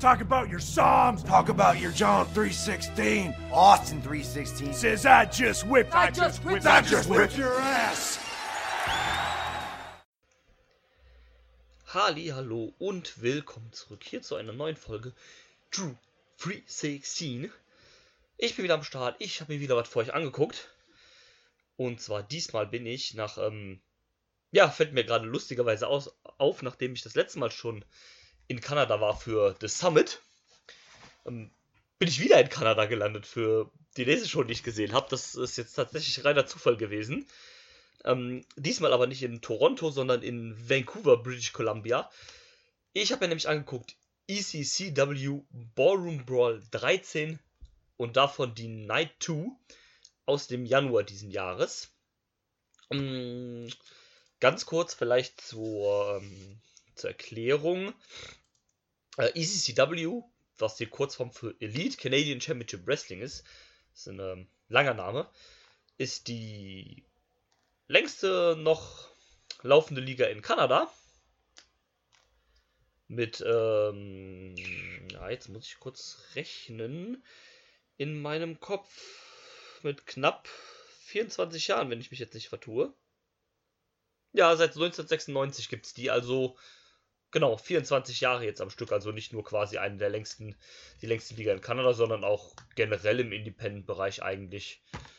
Talk about your Psalms. Talk about your John 3:16. Austin 3:16. Says I just whipped. I just whipped your ass. Hallo und willkommen zurück hier zu einer neuen Folge Drew 316. Ich bin wieder am Start, ich habe mir wieder was für euch angeguckt. Und zwar diesmal bin ich nach, fällt mir gerade lustigerweise auf, nachdem ich das letzte Mal schon in Kanada war für The Summit, bin ich wieder in Kanada gelandet für die nächste Show, die ich gesehen habe. Das ist jetzt tatsächlich reiner Zufall gewesen. Diesmal aber nicht in Toronto, sondern in Vancouver, British Columbia. Ich habe mir nämlich angeguckt ECCW Ballroom Brawl 13 und davon die Night 2 aus dem Januar diesen Jahres. Ganz kurz vielleicht zur Erklärung. ECCW, was die Kurzform für Elite Canadian Championship Wrestling ist ein langer Name, ist die längste noch laufende Liga in Kanada. Mit, jetzt muss ich kurz rechnen, in meinem Kopf mit knapp 24 Jahren, wenn ich mich jetzt nicht vertue. Ja, seit 1996 gibt es die, also genau, 24 Jahre jetzt am Stück, also nicht nur quasi die längste Liga in Kanada, sondern auch generell im Independent-Bereich eigentlich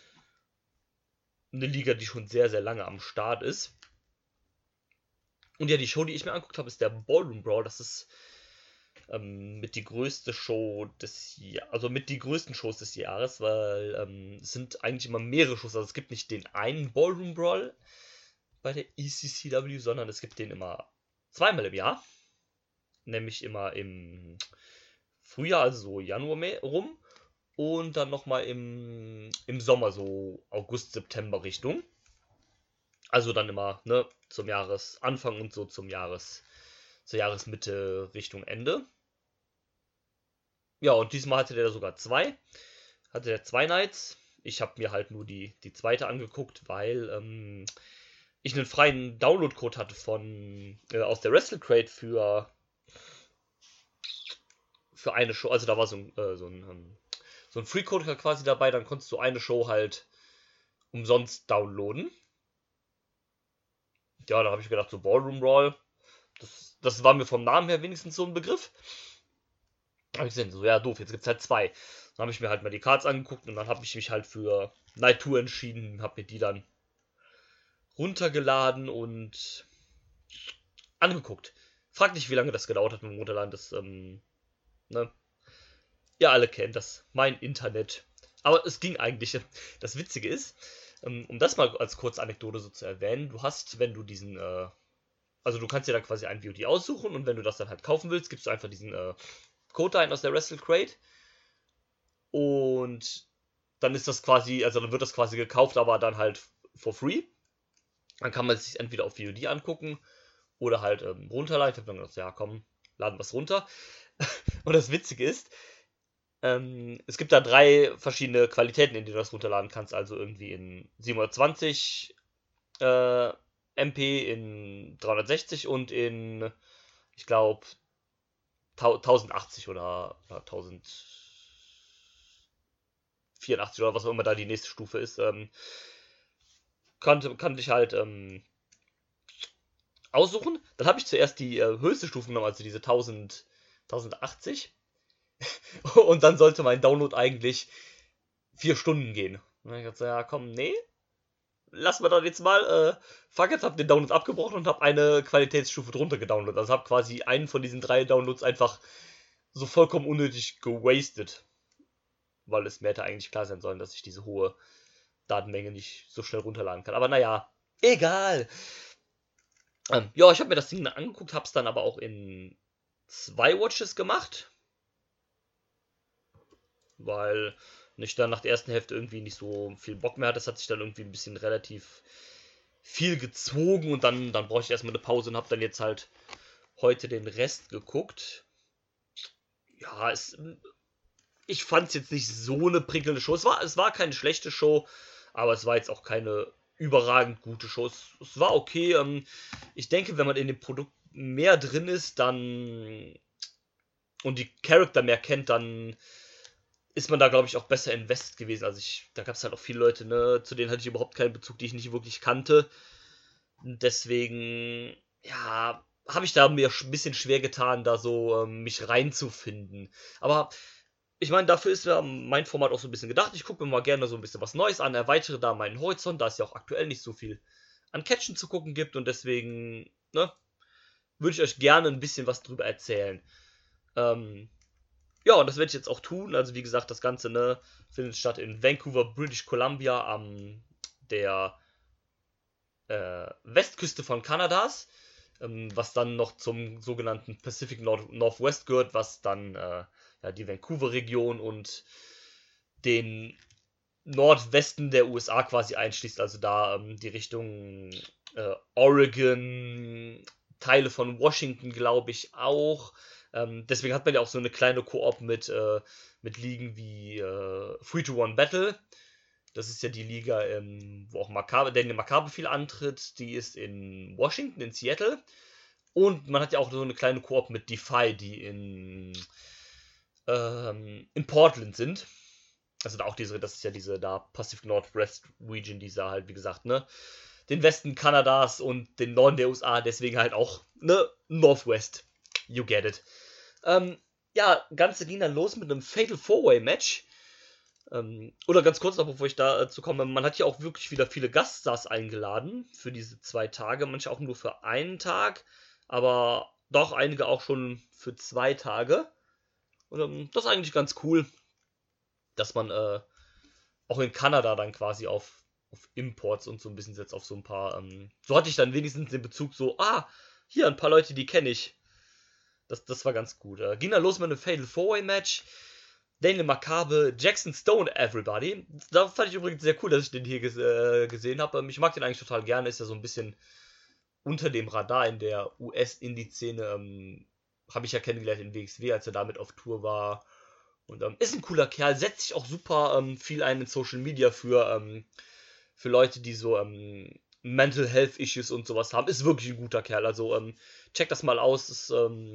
eine Liga, die schon sehr, sehr lange am Start ist. Und ja, die Show, die ich mir angeguckt habe, ist der Ballroom Brawl. Das ist mit die größte Show des Jahres, also mit die größten Shows des Jahres, weil es sind eigentlich immer mehrere Shows. Also es gibt nicht den einen Ballroom Brawl bei der ECCW, sondern es gibt den immer zweimal im Jahr. Nämlich immer im Frühjahr, also so Januar rum. Und dann nochmal im Sommer, so August, September Richtung. Also dann immer, zum Jahresanfang und so zur Jahresmitte Richtung Ende. Ja, und diesmal hatte der sogar zwei Nights. Ich habe mir halt nur die zweite angeguckt, weil ich einen freien Download-Code hatte aus der WrestleCrate für eine Show. Also da war so ein Free-Code quasi dabei, dann konntest du eine Show halt umsonst downloaden. Ja, da habe ich gedacht, so Ballroom Brawl, das war mir vom Namen her wenigstens so ein Begriff. Da habe ich gesehen, so ja doof, jetzt gibt es halt zwei. Dann habe ich mir halt mal die Cards angeguckt und dann habe ich mich halt für Night 2 entschieden, habe mir die dann runtergeladen und angeguckt. Frag nicht, wie lange das gedauert hat mit dem Runterladen, ihr alle kennt das, mein Internet. Aber es ging eigentlich. Das Witzige ist, um das mal als kurze Anekdote so zu erwähnen, du hast, wenn du diesen, also du kannst dir dann quasi ein VOD aussuchen und wenn du das dann halt kaufen willst, gibst du einfach diesen Code ein aus der WrestleCrate und dann ist das quasi, also dann wird das quasi gekauft, aber dann halt for free. Dann kann man es sich entweder auf VOD angucken oder halt runterladen. Ich habe dann gedacht, ja komm, laden wir es runter. Und das Witzige ist, es gibt da 3 verschiedene Qualitäten, in denen du das runterladen kannst. Also irgendwie in 720 MP, in 360 und in, ich glaube, 1080 oder 1084 oder was auch immer da die nächste Stufe ist. Kann ich halt aussuchen. Dann habe ich zuerst die höchste Stufe genommen, also diese 1080. Und dann sollte mein Download eigentlich 4 Stunden gehen. Und dann habe ich gesagt, ja komm, nee, lass mal doch jetzt mal, fuck, jetzt hab den Download abgebrochen und habe eine Qualitätsstufe drunter gedownloadet. Also habe quasi einen von diesen 3 Downloads einfach so vollkommen unnötig gewastet. Weil es mir hätte eigentlich klar sein sollen, dass ich diese hohe Datenmenge nicht so schnell runterladen kann. Aber naja, egal. Ich habe mir das Ding dann angeguckt, habe es dann aber auch in 2 Watches gemacht. Weil ich dann nach der ersten Hälfte irgendwie nicht so viel Bock mehr hatte. Das hat sich dann irgendwie ein bisschen relativ viel gezogen und dann brauche ich erstmal eine Pause und habe dann jetzt halt heute den Rest geguckt. Ja, ich fand es jetzt nicht so eine prickelnde Show. Es war keine schlechte Show, aber es war jetzt auch keine überragend gute Show. Es war okay. Ich denke, wenn man in dem Produkt mehr drin ist, dann und die Charakter mehr kennt, dann ist man da, glaube ich, auch besser invested gewesen. Also da gab es halt auch viele Leute, ne, zu denen hatte ich überhaupt keinen Bezug, die ich nicht wirklich kannte. Und deswegen, ja, habe ich da mir ein bisschen schwer getan, da so mich reinzufinden. Aber ich meine, dafür ist ja mein Format auch so ein bisschen gedacht. Ich gucke mir mal gerne so ein bisschen was Neues an, erweitere da meinen Horizont, da es ja auch aktuell nicht so viel an Catchen zu gucken gibt und deswegen, ne, würde ich euch gerne ein bisschen was drüber erzählen. Ja, und das werde ich jetzt auch tun. Also wie gesagt, das Ganze, ne, findet statt in Vancouver, British Columbia, am der Westküste von Kanadas, was dann noch zum sogenannten Pacific Northwest gehört, was dann ja, die Vancouver-Region und den Nordwesten der USA quasi einschließt, also da die Richtung Oregon, Teile von Washington, glaube ich, auch. Deswegen hat man ja auch so eine kleine Koop mit Ligen wie 3-2-1 Battle. Das ist ja die Liga, wo auch Daniel Makabe viel antritt. Die ist in Washington, in Seattle. Und man hat ja auch so eine kleine Koop mit Defy, die in Portland sind. Also auch das ist ja diese da Pacific Northwest Region, dieser halt, wie gesagt, ne, den Westen Kanadas und den Norden der USA, deswegen halt auch, ne, Northwest. You get it. Ja, Ganze ging dann los mit einem Fatal 4-Way Match. Oder ganz kurz noch, bevor ich dazu komme, man hat ja auch wirklich wieder viele Gaststars eingeladen für diese 2 Tage, manche auch nur für einen Tag, aber doch einige auch schon für 2 Tage. Und das ist eigentlich ganz cool, dass man auch in Kanada dann quasi auf Imports und so ein bisschen setzt, auf so ein paar, so hatte ich dann wenigstens den Bezug so, hier ein paar Leute, die kenne ich. Das war ganz gut. Ging dann los mit einem Fatal 4-Way Match. Daniel Makabe, Jackson Stone, Everybody. Da fand ich übrigens sehr cool, dass ich den hier gesehen habe. Ich mag den eigentlich total gerne. Ist ja so ein bisschen unter dem Radar in der US-Indie-Szene. Habe ich ja kennengelernt in WXW, als er damit auf Tour war. Und ist ein cooler Kerl. Setzt sich auch super viel ein in Social Media für Leute, die so Mental Health Issues und sowas haben. Ist wirklich ein guter Kerl. Also checkt das mal aus. Ist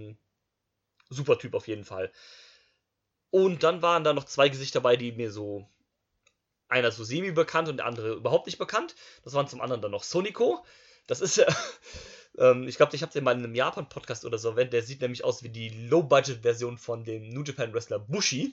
super Typ auf jeden Fall. Und dann waren da noch 2 Gesichter dabei, die mir so, einer so semi-bekannt und der andere überhaupt nicht bekannt. Das waren zum anderen dann noch Sonico. Das ist, ich glaube, ich habe den mal in einem Japan-Podcast oder so erwähnt. Der sieht nämlich aus wie die Low-Budget-Version von dem New Japan-Wrestler Bushi.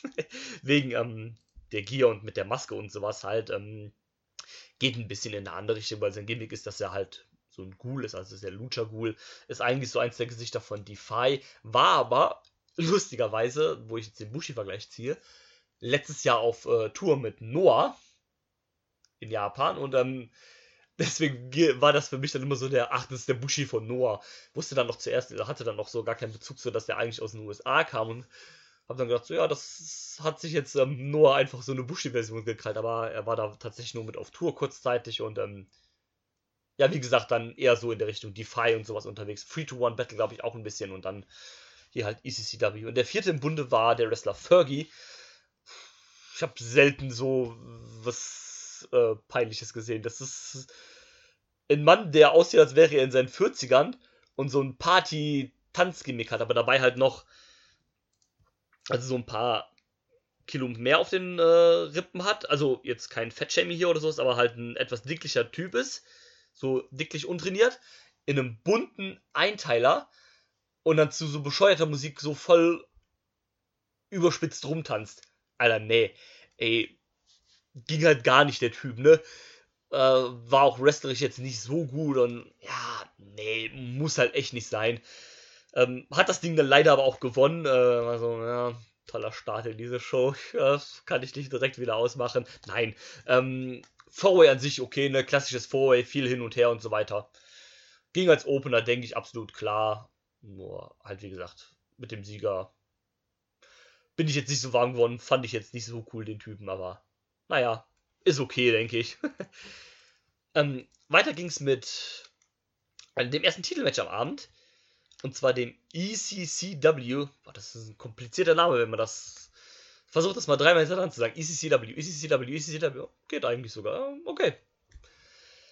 Wegen der Gear und mit der Maske und sowas halt. Geht ein bisschen in eine andere Richtung, weil sein Gimmick ist, dass er halt so ein Ghoul ist, also ist der Lucha-Ghoul. Ist eigentlich so eins der Gesichter von Defy. War aber lustigerweise, wo ich jetzt den Bushi-Vergleich ziehe, letztes Jahr auf Tour mit Noah in Japan und deswegen war das für mich dann immer so das ist der Bushi von Noah. Wusste dann noch zuerst, hatte dann noch so gar keinen Bezug zu, dass der eigentlich aus den USA kam und hab dann gedacht, so ja, das hat sich jetzt Noah einfach so eine Bushi-Version gekrallt, aber er war da tatsächlich nur mit auf Tour kurzzeitig und ja, wie gesagt, dann eher so in der Richtung Defy und sowas unterwegs. 3-2-1 Battle, glaube ich, auch ein bisschen und dann hier halt ECCW. Und der 4. im Bunde war der Wrestler Fergie. Ich habe selten so was Peinliches gesehen. Das ist ein Mann, der aussieht, als wäre er in seinen 40ern und so ein Party-Tanzgimmick hat, aber dabei halt noch also so ein paar Kilo mehr auf den Rippen hat. Also jetzt kein Fettshaming hier oder so, aber halt ein etwas dicklicher Typ ist. So dicklich untrainiert. In einem bunten Einteiler. Und dann zu so bescheuerter Musik so voll überspitzt rumtanzt. Alter, nee. Ey, ging halt gar nicht, der Typ, ne? War auch wrestlerisch jetzt nicht so gut und ja, nee, muss halt echt nicht sein. Hat das Ding dann leider aber auch gewonnen. Also, ja, toller Start in diese Show. Das kann ich nicht direkt wieder ausmachen. Nein. 4-Way an sich okay, ne? Klassisches 4-Way, viel hin und her und so weiter. Ging als Opener, denke ich, absolut klar. Nur halt, wie gesagt, mit dem Sieger bin ich jetzt nicht so warm geworden. Fand ich jetzt nicht so cool, den Typen, aber naja, ist okay, denke ich. Weiter ging's mit dem ersten Titelmatch am Abend. Und zwar dem ECCW. Boah, das ist ein komplizierter Name, wenn man das versucht, das mal 3-mal hintereinander zu sagen. ECCW, ECCW, ECCW. Geht eigentlich sogar. Okay.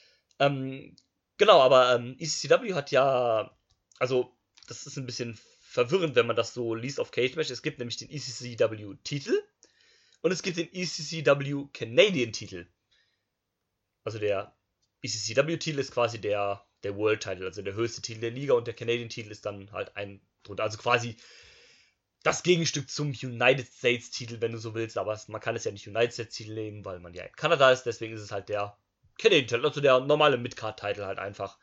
Genau, aber ECCW hat ja, also das ist ein bisschen verwirrend, wenn man das so liest auf Cage Match. Es gibt nämlich den ECCW-Titel und es gibt den ECCW Canadian-Titel. Also der ECCW-Titel ist quasi der World-Title, also der höchste Titel der Liga, und der Canadian-Titel ist dann halt ein drunter. Also quasi das Gegenstück zum United States-Titel, wenn du so willst, aber man kann es ja nicht United States-Titel nehmen, weil man ja in Kanada ist, deswegen ist es halt der Canadian-Titel, also der normale Mid-Card-Titel halt einfach.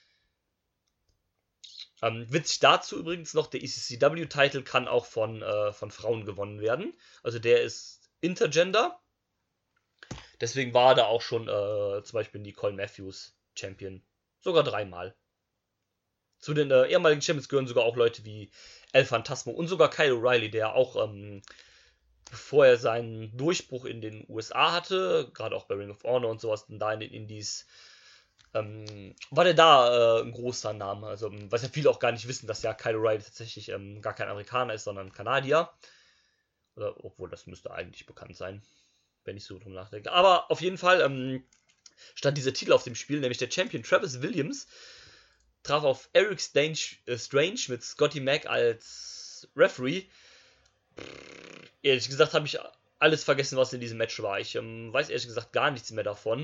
Witzig dazu übrigens noch, der ECCW-Titel kann auch von Frauen gewonnen werden. Also der ist Intergender. Deswegen war da auch schon zum Beispiel Nicole Matthews Champion. Sogar 3-mal. Zu den ehemaligen Champions gehören sogar auch Leute wie El Phantasmo und sogar Kyle O'Reilly, der auch, bevor er seinen Durchbruch in den USA hatte, gerade auch bei Ring of Honor und sowas, und da in den Indies, war der da ein großer Name. Also, was ja viele auch gar nicht wissen, dass ja Kyle O'Reilly tatsächlich gar kein Amerikaner ist, sondern Kanadier. Oder, obwohl, das müsste eigentlich bekannt sein, wenn ich so drum nachdenke. Aber auf jeden Fall stand dieser Titel auf dem Spiel, nämlich der Champion Travis Williams traf auf Eric Strange mit Scotty Mack als Referee. Ehrlich gesagt habe ich alles vergessen, was in diesem Match war. Ich weiß ehrlich gesagt gar nichts mehr davon.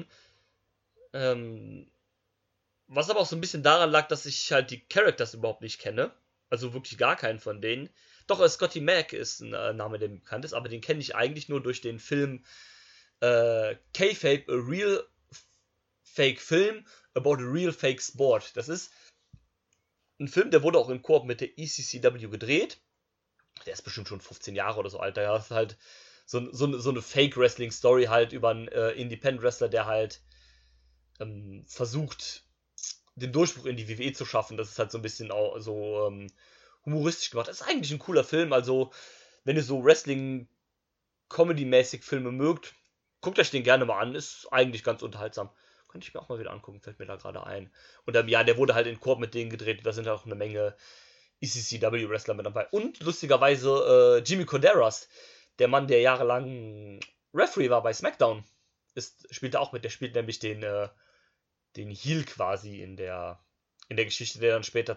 Was aber auch so ein bisschen daran lag, dass ich halt die Characters überhaupt nicht kenne. Also wirklich gar keinen von denen. Doch, Scotty Mack ist ein Name, der mir bekannt ist, aber den kenne ich eigentlich nur durch den Film K-Fape, a Real Fake Film about a Real Fake Sport. Das ist ein Film, der wurde auch in Koop mit der ECCW gedreht. Der ist bestimmt schon 15 Jahre oder so alt. Da ist halt so eine Fake-Wrestling-Story halt über einen Independent-Wrestler, der halt versucht, den Durchbruch in die WWE zu schaffen. Das ist halt so ein bisschen auch so humoristisch gemacht. Das ist eigentlich ein cooler Film. Also, wenn ihr so Wrestling-Comedy-mäßig Filme mögt, guckt euch den gerne mal an. Ist eigentlich ganz unterhaltsam. Könnte ich mir auch mal wieder angucken, fällt mir da gerade ein. Und ja, der wurde halt in Koop mit denen gedreht. Da sind auch eine Menge ECCW-Wrestler mit dabei. Und lustigerweise Jimmy Corderas, der Mann, der jahrelang Referee war bei SmackDown, spielt da auch mit. Der spielt nämlich den Heel quasi in der Geschichte, der dann später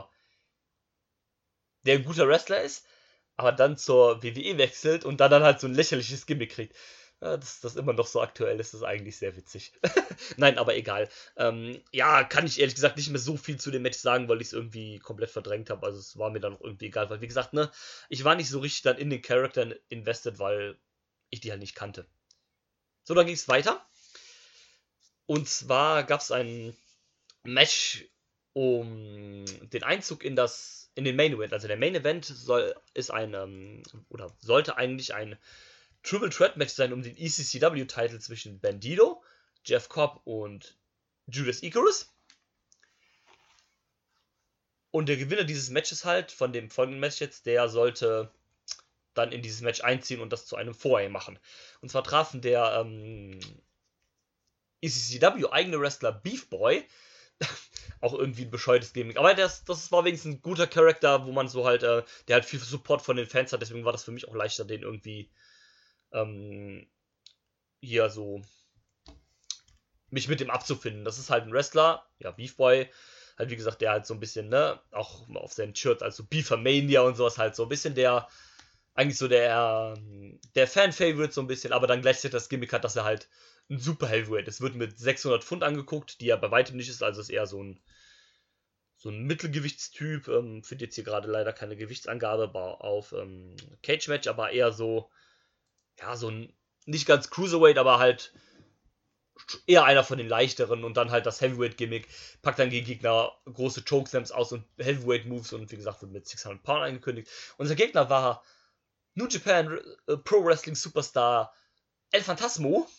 der ein guter Wrestler ist, aber dann zur WWE wechselt und dann halt so ein lächerliches Gimmick kriegt. Ja, dass das immer noch so aktuell ist, ist eigentlich sehr witzig. Nein, aber egal. Ja, kann ich ehrlich gesagt nicht mehr so viel zu dem Match sagen, weil ich es irgendwie komplett verdrängt habe. Also es war mir dann auch irgendwie egal, weil wie gesagt, ne, ich war nicht so richtig dann in den Charakteren invested, weil ich die halt nicht kannte. So, dann ging es weiter. Und zwar gab es ein Match um den Einzug in den Main Event. Also der Main Event sollte eigentlich ein Triple Threat Match sein um den ECCW-Titel zwischen Bandido, Jeff Cobb und Judas Icarus. Und der Gewinner dieses Matches halt, von dem folgenden Match jetzt, der sollte dann in dieses Match einziehen und das zu einem Four-Way machen. Und zwar trafen der ECCW-eigene Wrestler Beef Boy, auch irgendwie ein bescheuertes Gimmick, aber das war wenigstens ein guter Charakter, wo man so halt, der halt viel Support von den Fans hat, deswegen war das für mich auch leichter, den irgendwie hier so mich mit dem abzufinden. Das ist halt ein Wrestler, ja, Beef Boy, halt wie gesagt, der halt so ein bisschen, ne, auch auf seinen Shirts, also Beefermania und sowas halt so ein bisschen eigentlich so der Fan-Favorite so ein bisschen, aber dann gleichzeitig das Gimmick hat, dass er halt ein Super Heavyweight. Es wird mit 600 Pfund angeguckt, die er bei weitem nicht ist, also ist eher so ein Mittelgewichtstyp, finde jetzt hier gerade leider keine Gewichtsangabe auf Cage Match, aber eher so, ja, so ein, nicht ganz Cruiserweight, aber halt eher einer von den leichteren und dann halt das Heavyweight-Gimmick, packt dann gegen Gegner große Chokeslams aus und Heavyweight-Moves und wie gesagt, wird mit 600 Pound angekündigt. Unser Gegner war New Japan Pro Wrestling Superstar El Phantasmo.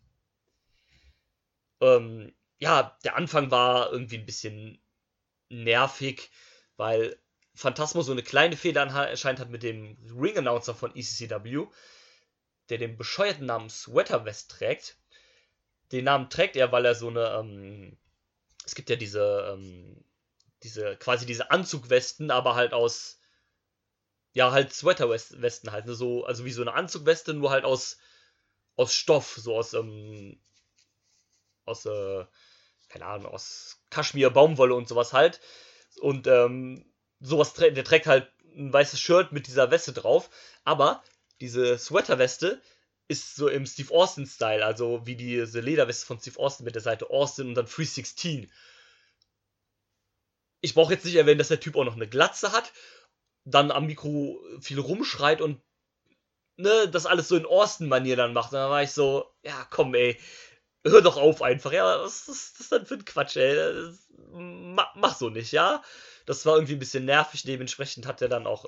Ja, der Anfang war irgendwie ein bisschen nervig, weil Phantasmo so eine kleine Fehde anscheinend hat mit dem Ring-Announcer von ECCW, der den bescheuerten Namen Sweater Vest trägt. Den Namen trägt er, weil er so eine, es gibt ja diese Anzugwesten, aber halt aus, ja, halt Sweater-Westen halt, ne, so, also wie so eine Anzugweste, nur halt aus Stoff, so keine Ahnung, aus Kaschmir, Baumwolle und sowas halt. Und sowas der trägt halt ein weißes Shirt mit dieser Weste drauf, aber diese Sweaterweste ist so im Steve Austin-Style, also wie diese Lederweste von Steve Austin mit der Seite Austin und dann 316. Ich brauche jetzt nicht erwähnen, dass der Typ auch noch eine Glatze hat, dann am Mikro viel rumschreit und ne, das alles so in Austin-Manier dann macht. Da war ich so, ja komm ey, hör doch auf einfach, ja, was ist das denn für ein Quatsch, ey, mach so nicht, ja. Das war irgendwie ein bisschen nervig, dementsprechend hat er dann auch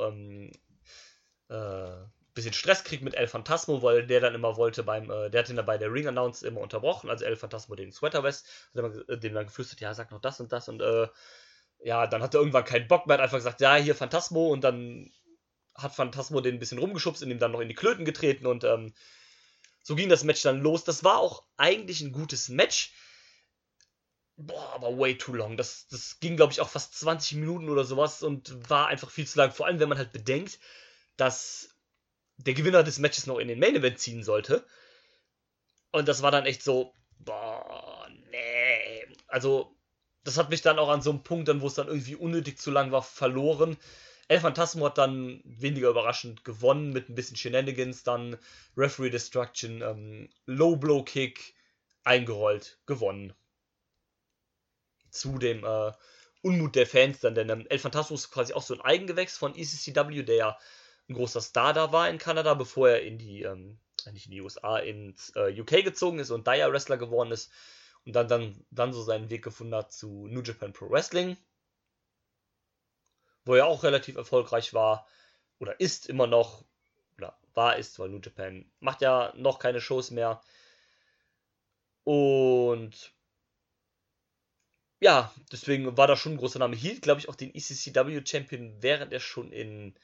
bisschen Stress kriegt mit El Phantasmo, weil der dann immer wollte der hat ihn dann bei der Ring Announce immer unterbrochen, also El Phantasmo den Sweater West, hat dem dann geflüstert, ja, sag noch das und das und ja, dann hat er irgendwann keinen Bock mehr, hat einfach gesagt, ja, hier Phantasmo und dann hat Phantasmo den ein bisschen rumgeschubst und ihm dann noch in die Klöten getreten und so ging das Match dann los. Das war auch eigentlich ein gutes Match. Boah, aber way too long. Das ging, glaube ich, auch fast 20 Minuten oder sowas und war einfach viel zu lang. Vor allem, wenn man halt bedenkt, dass der Gewinner des Matches noch in den Main Event ziehen sollte. Und das war dann echt so, boah, nee. Also, das hat mich dann auch an so einem Punkt, dann, wo es dann irgendwie unnötig zu lang war, verloren. El Phantasmo hat dann weniger überraschend gewonnen mit ein bisschen Shenanigans, dann Referee Destruction, Low Blow Kick eingerollt, gewonnen. Zu dem Unmut der Fans dann, denn El Phantasmo ist quasi auch so ein Eigengewächs von ECCW, der ja ein großer Star da war in Kanada, bevor er in die, nicht in die USA, ins UK gezogen ist und Dire Wrestler geworden ist und dann so seinen Weg gefunden hat zu New Japan Pro Wrestling, wo er auch relativ erfolgreich war oder ist immer noch, oder ist, weil New Japan macht ja noch keine Shows mehr. Und ja, deswegen war da schon ein großer Name. Hielt, glaube ich, auch den ECCW-Champion, während er schon im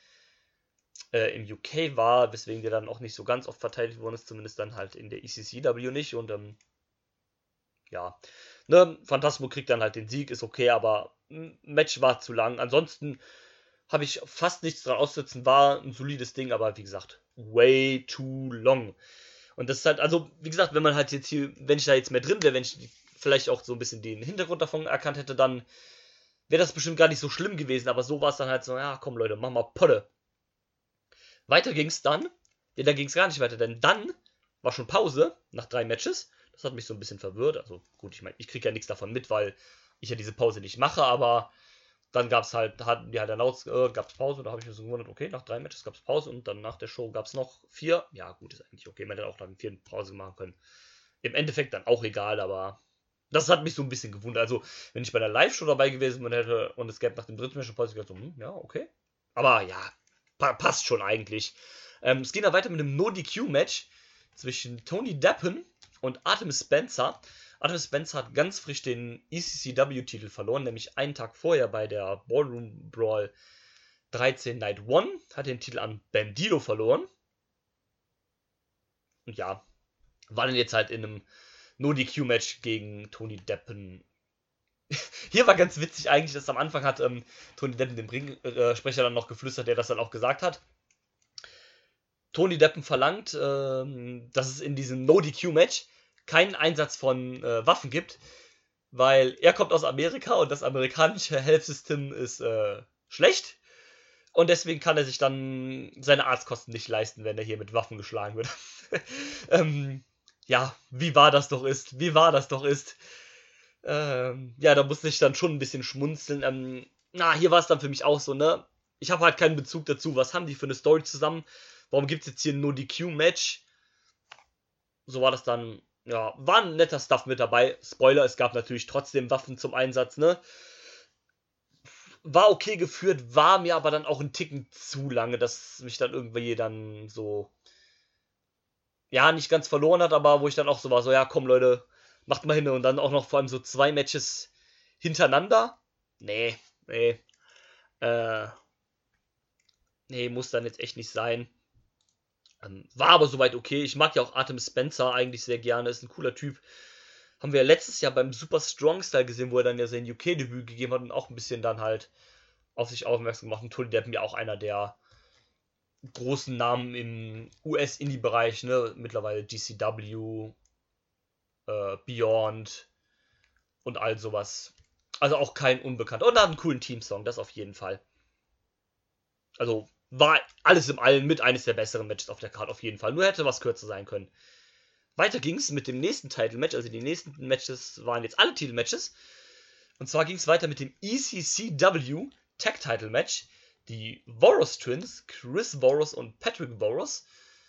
UK war, weswegen der dann auch nicht so ganz oft verteidigt worden ist, zumindest dann halt in der ECCW nicht. Und ja, ne, Phantasmo kriegt dann halt den Sieg, ist okay, aber Match war zu lang. Ansonsten habe ich fast nichts dran auszusetzen, war ein solides Ding, aber wie gesagt, way too long. Und das ist halt, also, wie gesagt, wenn man halt jetzt hier, wenn ich da jetzt mehr drin wäre, wenn ich vielleicht auch so ein bisschen den Hintergrund davon erkannt hätte, dann wäre das bestimmt gar nicht so schlimm gewesen, aber so war es dann halt so, ja, komm Leute, mach mal Potte. Weiter ging es dann, denn da ging es gar nicht weiter, denn dann war schon Pause nach 3 Matches. Das hat mich so ein bisschen verwirrt. Also gut, ich meine, ich kriege ja nichts davon mit, weil ich ja diese Pause nicht mache, aber dann gab es halt, hatten die halt announced, gab es Pause, da habe ich mir so gewundert, okay, nach 3 Matches gab es Pause und dann nach der Show gab es noch 4. Ja, gut, ist eigentlich okay, man hätte auch dann 4 Pause machen können. Im Endeffekt dann auch egal, aber das hat mich so ein bisschen gewundert. Also, wenn ich bei der Live-Show dabei gewesen wäre und es gäbe nach dem 3. Match eine Pause, ich dachte so, ja, okay. Aber ja, passt schon eigentlich. Es ging dann weiter mit einem No-DQ-Match zwischen Tony Deppen und Artemis Spencer. Artemis Spencer hat ganz frisch den ECCW-Titel verloren, nämlich einen Tag vorher bei der Ballroom Brawl 13 Night 1. Hat den Titel an Bandido verloren. Und ja, war dann jetzt halt in einem No-DQ-Match gegen Tony Deppen. Hier war ganz witzig eigentlich, dass am Anfang hat Tony Deppen dem Ringsprecher dann noch geflüstert, der das dann auch gesagt hat. Tony Deppen verlangt, dass es in diesem No-DQ-Match keinen Einsatz von Waffen gibt, weil er kommt aus Amerika und das amerikanische Health System ist schlecht und deswegen kann er sich dann seine Arztkosten nicht leisten, wenn er hier mit Waffen geschlagen wird. Ja, wie wahr das doch ist. Ja, da musste ich dann schon ein bisschen schmunzeln. Hier war es dann für mich auch so, ne? Ich habe halt keinen Bezug dazu. Was haben die für eine Story zusammen? Warum gibt es jetzt hier ein No-DQ-Match? So war das dann, ja, war ein netter Stuff mit dabei. Spoiler, es gab natürlich trotzdem Waffen zum Einsatz, ne? War okay geführt, war mir aber dann auch ein Ticken zu lange, dass mich dann irgendwie dann so, ja, nicht ganz verloren hat, aber wo ich dann auch so war, so, ja, komm Leute, macht mal hin und dann auch noch vor allem so 2 Matches hintereinander. Nee, muss dann jetzt echt nicht sein. War aber soweit okay. Ich mag ja auch Artemis Spencer eigentlich sehr gerne, ist ein cooler Typ. Haben wir ja letztes Jahr beim Super Strong Style gesehen, wo er dann ja sein UK-Debüt gegeben hat und auch ein bisschen dann halt auf sich aufmerksam gemacht. Und Tony Deppen ja auch einer der großen Namen im US-Indie-Bereich, ne? Mittlerweile GCW, Beyond und all sowas. Also auch kein Unbekannter. Und er hat einen coolen Teamsong, das auf jeden Fall. Also war alles im Allen mit eines der besseren Matches auf der Card auf jeden Fall. Nur hätte was kürzer sein können. Weiter ging es mit dem nächsten Title-Match. Also die nächsten Matches waren jetzt alle Titel-Matches. Und zwar ging es weiter mit dem ECCW Tag-Title-Match. Die Voros Twins, Chris Voros und Patrick Voros,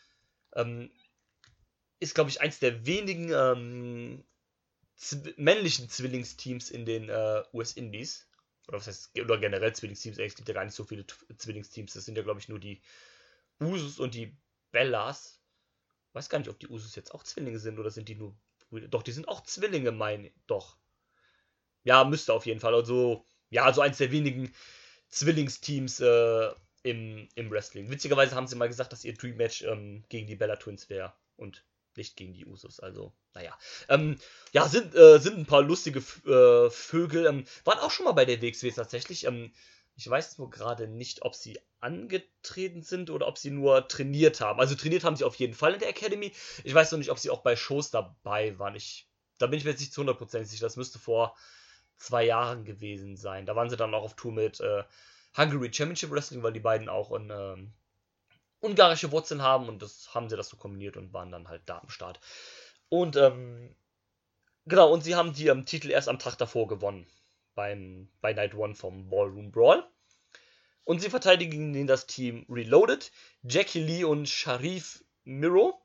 ist, glaube ich, eins der wenigen männlichen Zwillingsteams in den US-Indies. Oder was heißt, oder generell Zwillingsteams. Es gibt ja gar nicht so viele Zwillingsteams. Das sind ja, glaube ich, nur die Usos und die Bellas. Ich weiß gar nicht, ob die Usos jetzt auch Zwillinge sind oder sind die nur Brüder. Doch, die sind auch Zwillinge, meine ich. Doch. Ja, müsste auf jeden Fall. Also, ja, so eins der wenigen Zwillingsteams im Wrestling. Witzigerweise haben sie mal gesagt, dass ihr Dream Match gegen die Bella Twins wäre und nicht gegen die Usos. Also, naja. Ja, sind ein paar lustige Vögel. Waren auch schon mal bei der WXW tatsächlich. Ich weiß nur gerade nicht, ob sie angetreten sind oder ob sie nur trainiert haben. Also trainiert haben sie auf jeden Fall in der Academy. Ich weiß noch nicht, ob sie auch bei Shows dabei waren. Da bin ich mir jetzt nicht zu 100% sicher. Das müsste vor 2 Jahren gewesen sein. Da waren sie dann auch auf Tour mit Hungary Championship Wrestling, weil die beiden auch ungarische Wurzeln haben und haben sie das so kombiniert und waren dann halt da am Start. Und genau, und sie haben die Titel erst am Tag davor gewonnen. Bei Night One vom Ballroom Brawl. Und sie verteidigen gegen das Team Reloaded, Jackie Lee und Sharif Miro.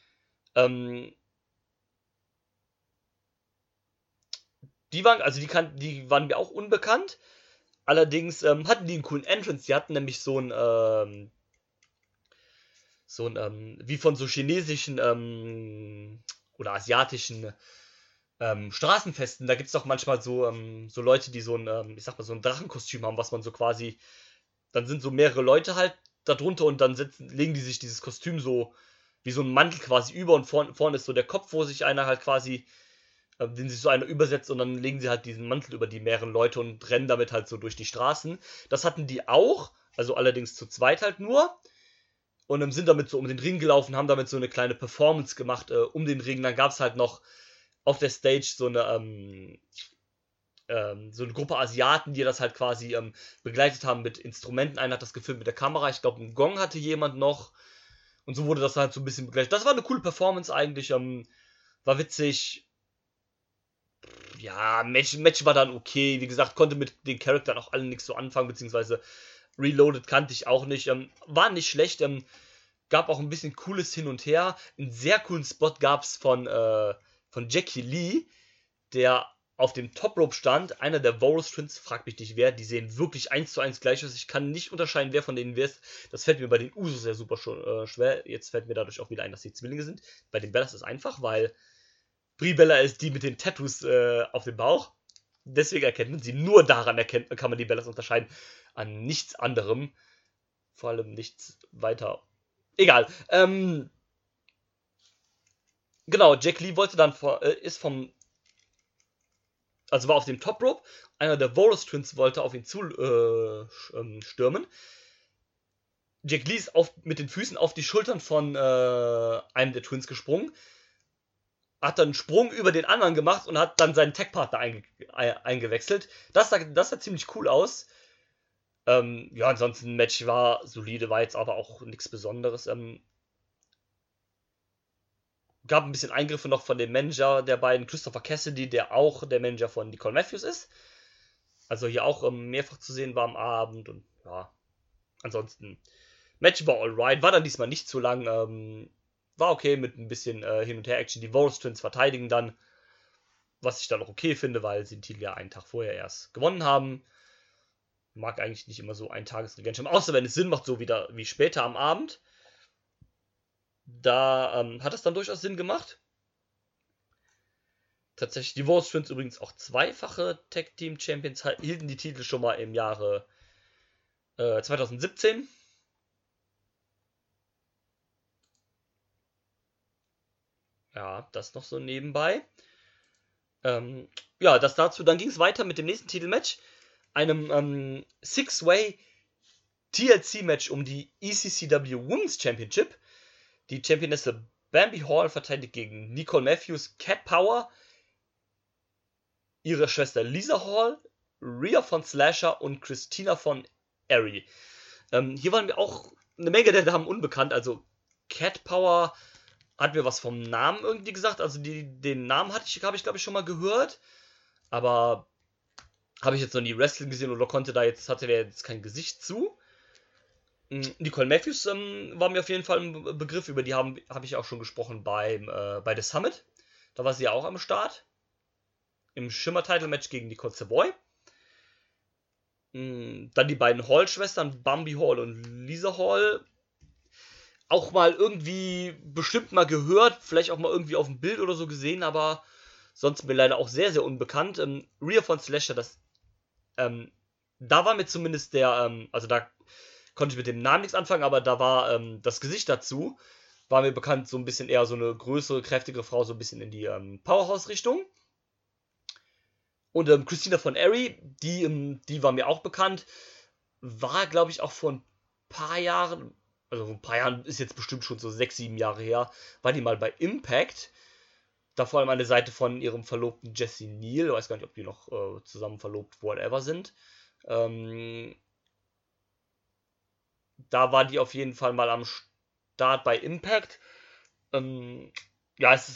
Die waren mir auch unbekannt. Allerdings hatten die einen coolen Entrance. Die hatten nämlich so ein wie von so chinesischen oder asiatischen Straßenfesten, da gibt es doch manchmal so Leute, die so ein, ich sag mal, so ein Drachenkostüm haben, was man so quasi, dann sind so mehrere Leute halt da drunter und dann legen die sich dieses Kostüm so wie so ein Mantel quasi über und vorne ist so der Kopf, wo sich einer halt quasi, den sich so einer übersetzt und dann legen sie halt diesen Mantel über die mehreren Leute und rennen damit halt so durch die Straßen. Das hatten die auch, also allerdings zu zweit halt nur. Und sind damit so um den Ring gelaufen, haben damit so eine kleine Performance gemacht um den Ring. Dann gab es halt noch auf der Stage so eine Gruppe Asiaten, die das halt quasi begleitet haben mit Instrumenten. Einer hat das gefilmt mit der Kamera. Ich glaube, einen Gong hatte jemand noch. Und so wurde das halt so ein bisschen begleitet. Das war eine coole Performance eigentlich. War witzig. Ja, Match war dann okay. Wie gesagt, konnte mit den Charakteren auch alle nichts so anfangen. Beziehungsweise Reloaded kannte ich auch nicht. War nicht schlecht. Gab auch ein bisschen cooles Hin und Her. Einen sehr coolen Spot gab es von Jackie Lee, der auf dem Top Rope stand. Einer der Voros Twins, frag mich nicht wer. Die sehen wirklich 1:1 gleich aus. Ich kann nicht unterscheiden, wer von denen wer ist. Das fällt mir bei den Usos ja super schwer. Jetzt fällt mir dadurch auch wieder ein, dass sie Zwillinge sind. Bei den Bellas ist es einfach, weil Brie Bella ist die mit den Tattoos auf dem Bauch. Deswegen erkennt man sie. Nur daran kann man die Bellas unterscheiden. An nichts anderem. Vor allem nichts weiter. Egal. Genau, Jack Lee wollte dann war auf dem Top Rope. Einer der Voros Twins wollte auf ihn zu stürmen. Jack Lee ist mit den Füßen auf die Schultern von einem der Twins gesprungen. Hat dann einen Sprung über den anderen gemacht und hat dann seinen Tag-Partner eingewechselt. Das sah ziemlich cool aus. Ja, ansonsten Match war solide, war jetzt aber auch nichts Besonderes. Gab ein bisschen Eingriffe noch von dem Manager der beiden, Christopher Cassidy, der auch der Manager von Nicole Matthews ist. Also hier auch mehrfach zu sehen war am Abend und ja, ansonsten Match war alright, war dann diesmal nicht zu lang, war okay mit ein bisschen Hin- und Her-Action. Die Voros Twins verteidigen dann, was ich dann auch okay finde, weil sie den Titel ja einen Tag vorher erst gewonnen haben. Mag eigentlich nicht immer so ein Tagesregentschaft haben, außer wenn es Sinn macht, so wie später am Abend. Da hat es dann durchaus Sinn gemacht. Tatsächlich, die Voros Twins übrigens auch zweifache Tag Team Champions, hielten die Titel schon mal im Jahre 2017. Ja, das noch so nebenbei. Ja, das dazu. Dann ging es weiter mit dem nächsten Titelmatch. Einem Six-Way TLC-Match um die ECCW Women's Championship. Die Championesse Bambi Hall verteidigt gegen Nicole Matthews, Cat Power, ihre Schwester Lisa Hall, Rhea von Slasher und Christina von Airy. Hier waren mir auch eine Menge der Damen unbekannt. Also Cat Power hat mir was vom Namen irgendwie gesagt. Also den Namen habe ich glaube ich schon mal gehört. Aber habe ich jetzt noch nie Wrestling gesehen oder hatte der jetzt kein Gesicht zu. Nicole Matthews war mir auf jeden Fall ein Begriff. Über die habe ich auch schon gesprochen bei The Summit. Da war sie ja auch am Start. Im Shimmer-Title-Match gegen Nicole Savoy. Dann die beiden Hall-Schwestern, Bambi Hall und Lisa Hall. Auch mal irgendwie bestimmt mal gehört, vielleicht auch mal irgendwie auf dem Bild oder so gesehen, aber sonst mir leider auch sehr, sehr unbekannt. Rhea von Slasher, da war mir zumindest also da konnte ich mit dem Namen nichts anfangen, aber da war das Gesicht dazu, war mir bekannt, so ein bisschen eher so eine größere, kräftigere Frau, so ein bisschen in die Powerhouse-Richtung. Und Christina von Airy, die war mir auch bekannt, war, glaube ich, auch vor ein paar Jahren, also vor ein paar Jahren ist jetzt bestimmt schon so 6, 7 Jahre her, war die mal bei Impact, da vor allem an der Seite von ihrem Verlobten Jesse Neal, ich weiß gar nicht, ob die noch zusammen verlobt, whatever sind. Da war die auf jeden Fall mal am Start bei Impact. Ja, es ist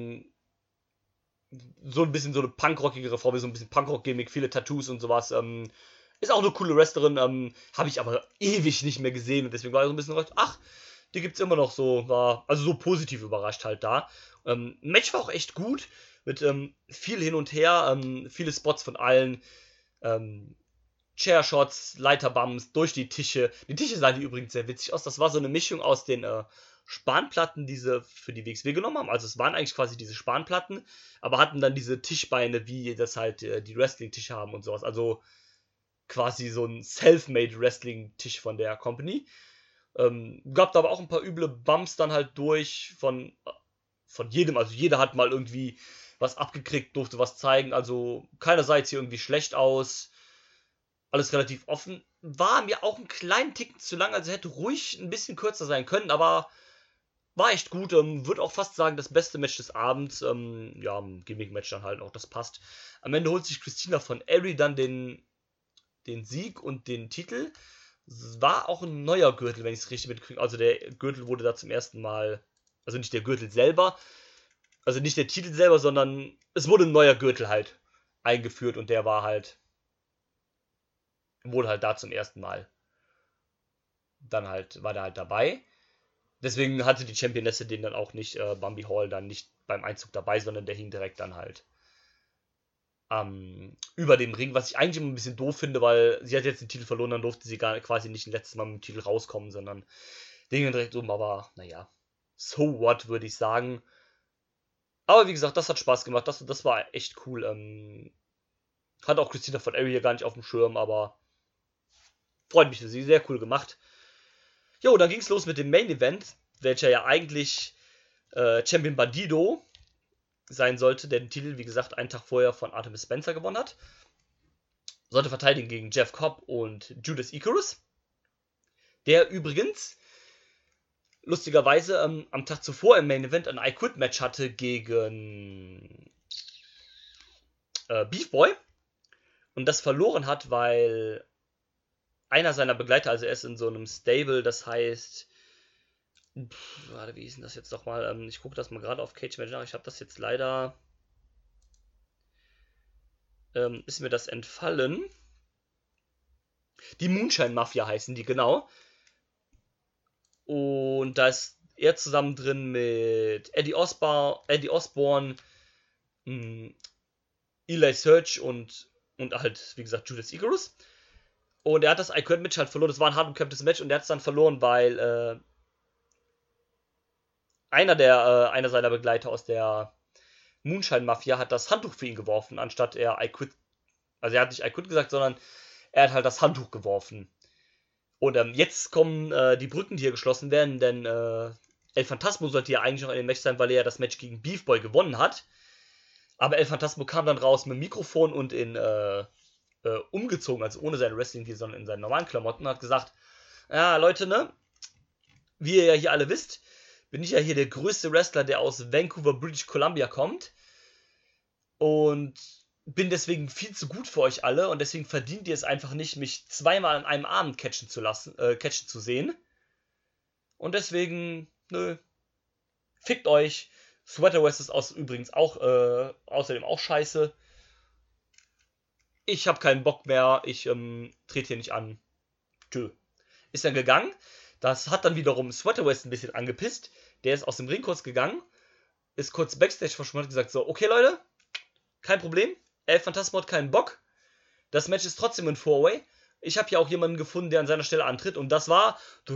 so ein bisschen so eine punkrockigere Frau, wie so ein bisschen Punkrock-Gimmick, viele Tattoos und sowas. Ist auch eine coole Wrestlerin, habe ich aber ewig nicht mehr gesehen und deswegen war ich so ein bisschen gedacht, ach, die gibt's immer noch so, war also so positiv überrascht halt da. Match war auch echt gut, mit viel hin und her, viele Spots von allen, Chairshots, Leiterbumps durch die Tische. Die Tische sahen die übrigens sehr witzig aus. Das war so eine Mischung aus den Spanplatten, die sie für die WXW genommen haben. Also es waren eigentlich quasi diese Spanplatten, aber hatten dann diese Tischbeine, wie das halt die Wrestling-Tische haben und sowas. Also quasi so ein Self-Made Wrestling-Tisch von der Company. Gab da aber auch ein paar üble Bumps dann halt durch von jedem. Also jeder hat mal irgendwie was abgekriegt, durfte was zeigen. Also keiner sah jetzt hier irgendwie schlecht aus. Alles relativ offen. War mir auch einen kleinen Ticken zu lang, also hätte ruhig ein bisschen kürzer sein können, aber war echt gut. Würde auch fast sagen, das beste Match des Abends. Ja, ein Gimmick-Match dann halt auch, das passt. Am Ende holt sich Christina von Airy dann den Sieg und den Titel. War auch ein neuer Gürtel, wenn ich es richtig mitkriege. Also der Gürtel wurde da zum ersten Mal, also nicht der Gürtel selber, also nicht der Titel selber, sondern es wurde ein neuer Gürtel halt eingeführt und der war halt da zum ersten Mal. Dann halt, war der halt dabei. Deswegen hatte die Championesse den dann auch nicht, Bambi Hall dann nicht beim Einzug dabei, sondern der hing direkt dann halt über dem Ring, was ich eigentlich immer ein bisschen doof finde, weil sie hat jetzt den Titel verloren, dann durfte sie quasi nicht ein letztes Mal mit dem Titel rauskommen, sondern den hing direkt oben, aber naja, so what, würde ich sagen. Aber wie gesagt, das hat Spaß gemacht, das war echt cool. Hat auch Christina von Airy hier gar nicht auf dem Schirm, aber freut mich für sie, sehr cool gemacht. Jo, dann ging es los mit dem Main Event, welcher ja eigentlich Champion Bandido sein sollte, der den Titel, wie gesagt, einen Tag vorher von Artemis Spencer gewonnen hat. Sollte verteidigen gegen Jeff Cobb und Judas Icarus. Der übrigens, lustigerweise, am Tag zuvor im Main Event ein I Quit Match hatte gegen Beef Boy. Und das verloren hat, weil einer seiner Begleiter, also er ist in so einem Stable, das heißt, warte, wie ist denn das jetzt nochmal? Ich gucke das mal gerade auf Cage Match nach. Ich habe das jetzt leider, ist mir das entfallen. Die Moonshine Mafia heißen die, genau. Und da ist er zusammen drin mit Eddie Osborne, Eli Search und halt, wie gesagt, Judas Icarus. Und er hat das I Quit Match halt verloren. Das war ein hart umkämpftes Match und er hat es dann verloren, weil einer seiner Begleiter aus der Moonshine Mafia hat das Handtuch für ihn geworfen, anstatt er I Quit. Also er hat nicht I Quit gesagt, sondern er hat halt das Handtuch geworfen. Und jetzt kommen die Brücken, die hier geschlossen werden, denn El Phantasmo sollte ja eigentlich noch in dem Match sein, weil er ja das Match gegen Beef Boy gewonnen hat. Aber El Phantasmo kam dann raus mit dem Mikrofon und umgezogen, also ohne seine Wrestling-Gear, sondern in seinen normalen Klamotten, und hat gesagt, ja, Leute, ne, wie ihr ja hier alle wisst, bin ich ja hier der größte Wrestler, der aus Vancouver, British Columbia kommt. Und bin deswegen viel zu gut für euch alle und deswegen verdient ihr es einfach nicht, mich zweimal an einem Abend catchen zu sehen. Und deswegen, nö, fickt euch. Sweater West ist übrigens auch, außerdem auch scheiße. Ich habe keinen Bock mehr, ich trete hier nicht an. Tschö. Ist dann gegangen. Das hat dann wiederum Sweater West ein bisschen angepisst. Der ist aus dem Ring kurz gegangen, ist kurz Backstage verschwunden und hat gesagt so, okay Leute, kein Problem. El Phantasmo hat keinen Bock. Das Match ist trotzdem ein Four-Way. Ich habe hier auch jemanden gefunden, der an seiner Stelle antritt. Und das war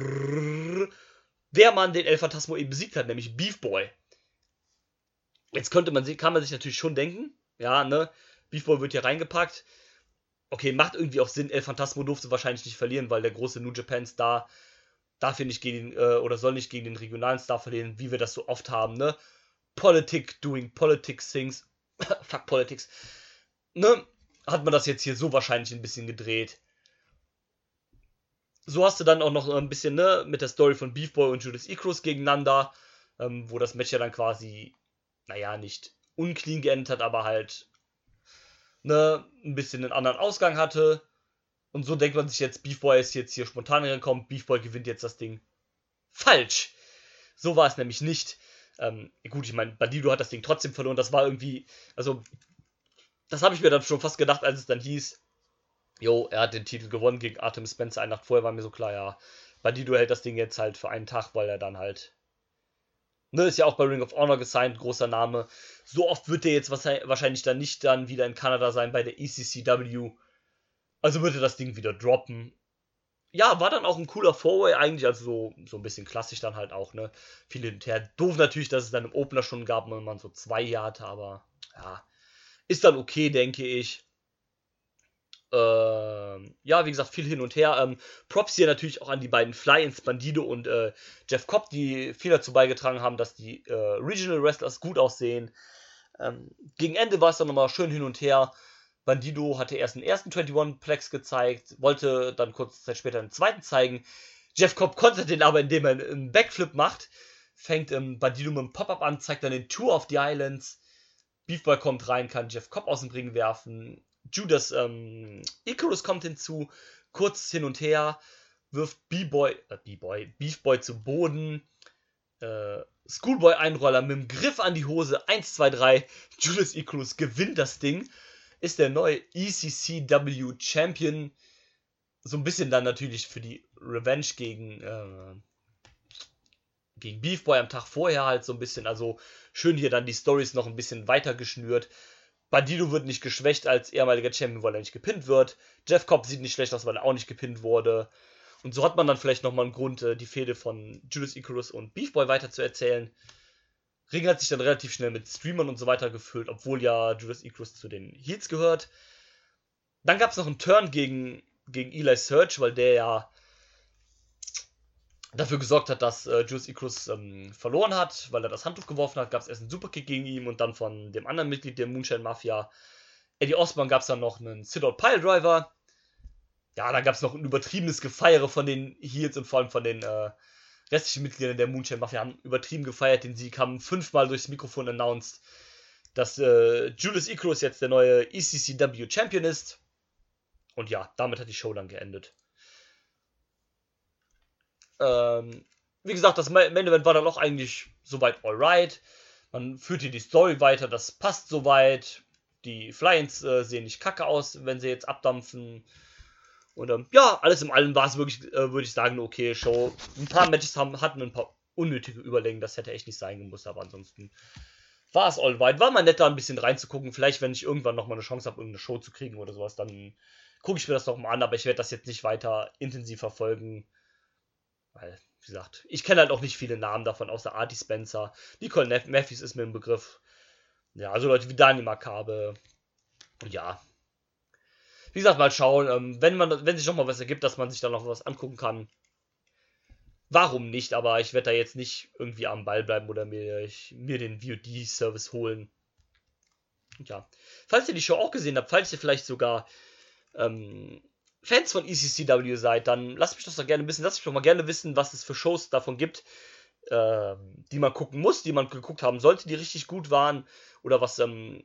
der Mann, den El Phantasmo eben besiegt hat, nämlich Beef Boy. Jetzt kann man sich natürlich schon denken, ja, ne, Beef Boy wird hier reingepackt. Okay, macht irgendwie auch Sinn. El Phantasmo durfte wahrscheinlich nicht verlieren, weil der große New Japan Star darf hier nicht gegen oder soll nicht gegen den regionalen Star verlieren, wie wir das so oft haben, ne? Politic doing politics things. Fuck Politics. Ne? Hat man das jetzt hier so wahrscheinlich ein bisschen gedreht. So hast du dann auch noch ein bisschen, ne, mit der Story von Beef Boy und Judas Icrus gegeneinander, wo das Match ja dann quasi, naja, nicht unclean geendet hat, aber halt, ne, ein bisschen einen anderen Ausgang hatte. Und so denkt man sich jetzt, Beef Boy ist jetzt hier spontan reingekommen, Beef Boy gewinnt jetzt das Ding. Falsch! So war es nämlich nicht. Gut, ich meine, Bandido hat das Ding trotzdem verloren. Das war irgendwie, also, das habe ich mir dann schon fast gedacht, als es dann hieß, jo, er hat den Titel gewonnen gegen Artemis Spencer. Eine Nacht vorher war mir so klar, ja, Bandido hält das Ding jetzt halt für einen Tag, weil er dann halt, ne, ist ja auch bei Ring of Honor gesigned, großer Name. So oft wird der jetzt wahrscheinlich dann nicht dann wieder in Kanada sein bei der ECCW. Also wird er das Ding wieder droppen. Ja, war dann auch ein cooler Four-Way eigentlich, also so ein bisschen klassisch dann halt auch, ne. Viel hin und her. Doof natürlich, dass es dann im Opener schon gab, wenn man so 2 Jahre hatte, aber ja, ist dann okay, denke ich. Ja, wie gesagt, viel hin und her. Props hier natürlich auch an die beiden Fly-Ins, Bandido und Jeff Cobb, die viel dazu beigetragen haben, dass die Regional Wrestlers gut aussehen. Gegen Ende war es dann nochmal schön hin und her. Bandido hatte erst den ersten 21-Plex gezeigt, wollte dann kurze Zeit später den zweiten zeigen. Jeff Cobb kontert den aber, indem er einen Backflip macht. Fängt Bandido mit einem Pop-Up an, zeigt dann den Tour of the Islands. Beef Boy kommt rein, kann Jeff Cobb aus dem Ring werfen. Judas Icarus kommt hinzu, kurz hin und her, wirft Beef Boy zu Boden. Schoolboy Einroller mit dem Griff an die Hose, 1, 2, 3. Judas Icarus gewinnt das Ding. Ist der neue ECCW Champion. So ein bisschen dann natürlich für die Revenge gegen Beef Boy am Tag vorher halt so ein bisschen. Also schön hier dann die Storys noch ein bisschen weiter geschnürt. Bandido wird nicht geschwächt als ehemaliger Champion, weil er nicht gepinnt wird. Jeff Cobb sieht nicht schlecht aus, weil er auch nicht gepinnt wurde. Und so hat man dann vielleicht nochmal einen Grund, die Fehde von Judas Icarus und Beef Boy weiter zu erzählen. Ring hat sich dann relativ schnell mit Streamern und so weiter gefüllt, obwohl ja Judas Icarus zu den Heels gehört. Dann gab es noch einen Turn gegen Eli Search, weil der ja dafür gesorgt hat, dass Judas Icarus verloren hat, weil er das Handtuch geworfen hat. Gab es erst einen Superkick gegen ihn und dann von dem anderen Mitglied der Moonshine Mafia, Eddie Osborne, gab es dann noch einen Sit-Out Piledriver. Ja, dann gab es noch ein übertriebenes Gefeiere von den Heels und vor allem von den restlichen Mitgliedern der Moonshine Mafia haben übertrieben gefeiert. Den Sieg haben 5-mal durchs Mikrofon announced, dass Judas Icarus jetzt der neue ECCW Champion ist. Und ja, damit hat die Show dann geendet. Wie gesagt, das Main Event war dann auch eigentlich soweit alright. Man führt hier die Story weiter, das passt soweit. Die Fly-Ins sehen nicht kacke aus, wenn sie jetzt abdampfen. Und ja, alles in allem war es wirklich, würde ich sagen, eine okay Show. Ein paar Matches hatten ein paar unnötige Überlängen, das hätte echt nicht sein gemusst, aber ansonsten war es alright. War mal nett, da ein bisschen reinzugucken. Vielleicht, wenn ich irgendwann nochmal eine Chance habe, irgendeine Show zu kriegen oder sowas, dann gucke ich mir das nochmal an, aber ich werde das jetzt nicht weiter intensiv verfolgen. Weil, wie gesagt, ich kenne halt auch nicht viele Namen davon, außer Artie Spencer. Nicole Matthews ist mir im Begriff. Ja, also Leute wie Dani Makabe. Und ja. Wie gesagt, mal schauen, wenn sich nochmal was ergibt, dass man sich da noch was angucken kann. Warum nicht? Aber ich werde da jetzt nicht irgendwie am Ball bleiben oder mir den VOD-Service holen. Und ja. Falls ihr die Show auch gesehen habt, falls ihr vielleicht sogar Fans von ECCW seid, dann lasst mich doch gerne wissen. Lasst mich doch mal gerne wissen, was es für Shows davon gibt, die man gucken muss, die man geguckt haben sollte, die richtig gut waren. Oder was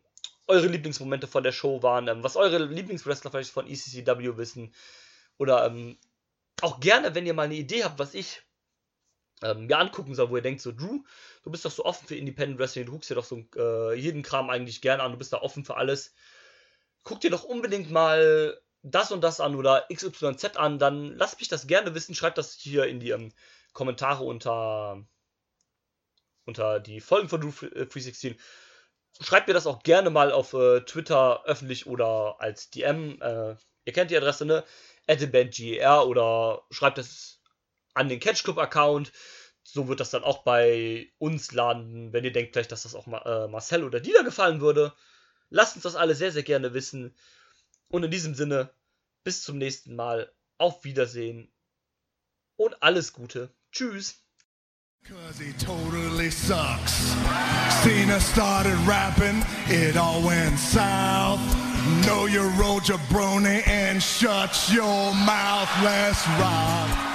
eure Lieblingsmomente von der Show waren, was eure Lieblingswrestler vielleicht von ECCW wissen. Oder auch gerne, wenn ihr mal eine Idee habt, was ich mir angucken soll, wo ihr denkt, so, Drew, du bist doch so offen für Independent Wrestling, du guckst dir doch so jeden Kram eigentlich gerne an, du bist da offen für alles. Guck dir doch unbedingt mal das und das an oder XYZ an, dann lasst mich das gerne wissen, schreibt das hier in die Kommentare unter die Folgen von Drew 316. Schreibt mir das auch gerne mal auf Twitter öffentlich oder als DM. Ihr kennt die Adresse, ne? @bandger oder schreibt es an den Catch Club Account. So wird das dann auch bei uns landen, wenn ihr denkt vielleicht, dass das auch Marcel oder Dieter gefallen würde. Lasst uns das alle sehr, sehr gerne wissen. Und in diesem Sinne, bis zum nächsten Mal. Auf Wiedersehen. Und alles Gute. Tschüss. 'Cause he totally sucks. Cena started rapping, it all went south. Know your role, jabroni, and shut your mouth, let's rock.